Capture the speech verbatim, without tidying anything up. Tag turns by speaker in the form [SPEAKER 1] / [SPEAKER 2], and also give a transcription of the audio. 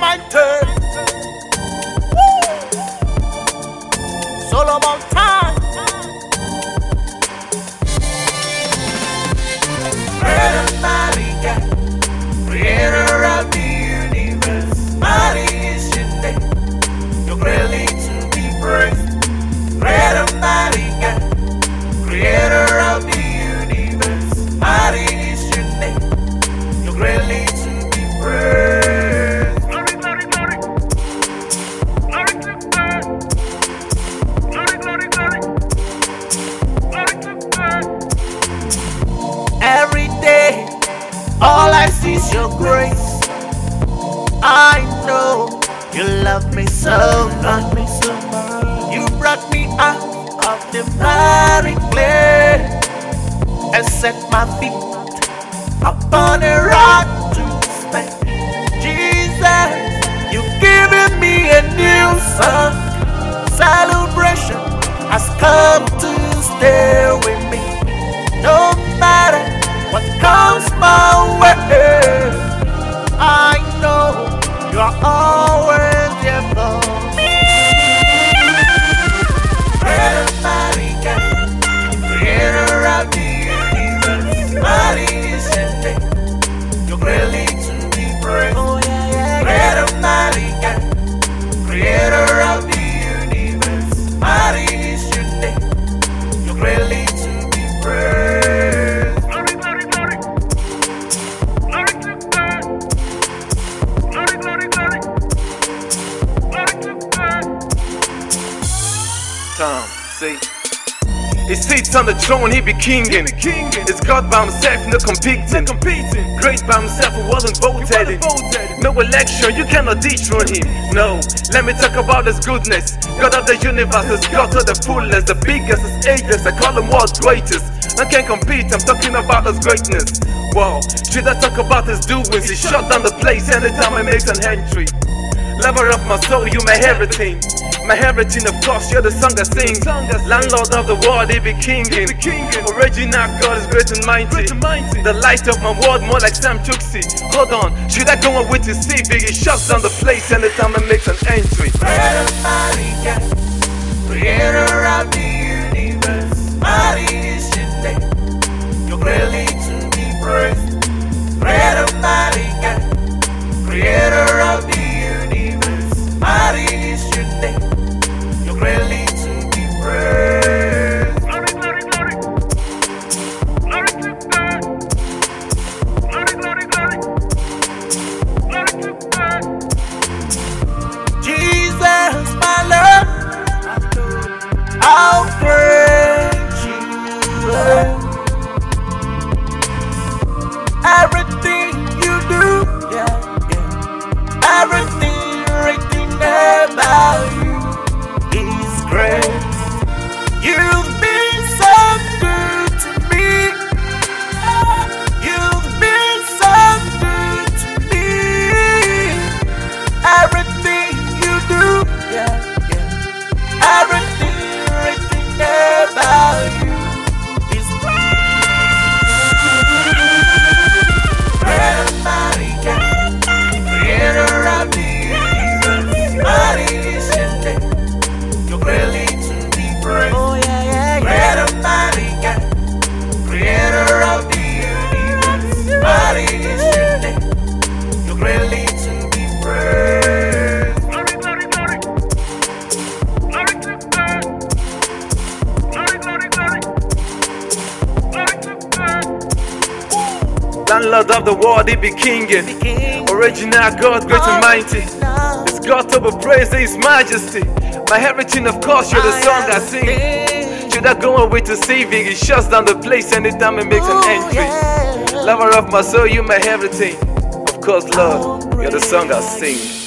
[SPEAKER 1] anointed. Woo! Solomon time. Bread of mighty God, creator of the universe. Mighty is your name, you're greatly to be praised. Bread of mighty God, creator of the universe. Mighty is your name, you're greatly to be praised.
[SPEAKER 2] Glory, glory, glory. Glory to God. Glory, glory, glory. Glory to God.
[SPEAKER 1] Every day, all I see is your grace. I know you love me so much. You brought me out of the miry clay and set my feet upon a rock to stand. Jesus, you've given me a new song. Celebration has come to stay with me. No matter what comes my way, I know you're always there for me. Bread of mighty God, creator of the universe. Mighty is your name, you're greatly to be praised. Oh, yeah, yeah, Bread yeah. of mighty God, creator of the universe. Mighty is your name, you're greatly to be praised.
[SPEAKER 2] Glory, glory, glory. Glory to God. Glory, glory, glory. Glory to God.
[SPEAKER 3] Tom, see. He sits on the throne, he be kingin'. It's God by himself, no competing. Great by himself, who wasn't voted in. No election, you cannot dethrone him. No, let me talk about his goodness. God of the universe is God to the fullest, the biggest, his ageless. I call him world's greatest. I can't compete, I'm talking about his greatness. Wow, should I talk about his doings? He shut down the place anytime I make an entry. Lover of my soul, you my everything. My heritage, of course, you're the song I sing. Landlord of the world, he be kingin'. Original God is great and mighty. The light of my world, more like Sam Tuxi. Hold on, should I go on with his C V? He shuts down the place anytime I make an entry.
[SPEAKER 1] Bread of mighty God, creator of the universe. Mighty is your name, you're greatly to be praised. Bread of mighty God, creator of the universe. Mighty is your name, you're greatly to be praised.
[SPEAKER 2] Glory, glory, glory. Glory to God. Glory, glory, glory. Glory to God.
[SPEAKER 1] Jesus, my Lord, I'll praise you. Everything you do, yeah, yeah. Everything written about you is great. You've been so good to me. You've been so good to me. Everything you do, yeah, yeah. Everything written about you is great. Bread of mighty God, creator of the universe. Mighty is your name, you're greatly to be praised. Oh, yeah, yeah, yeah. Bread of mighty God, creator of the universe. Mighty is your name, you're greatly to be praised.
[SPEAKER 2] Glory, glory, glory. Glory to God. Glory, glory, glory. Glory to God.
[SPEAKER 3] Landlord of the world, he be kingin'. Original God, great and mighty. It's God to be praised, his majesty. My heritage, of course, you're the song I sing. Should I go away to saving? He shuts down the place anytime he makes an entry. Lover of my soul, you my everything. Of course, Lord, you're the song I sing.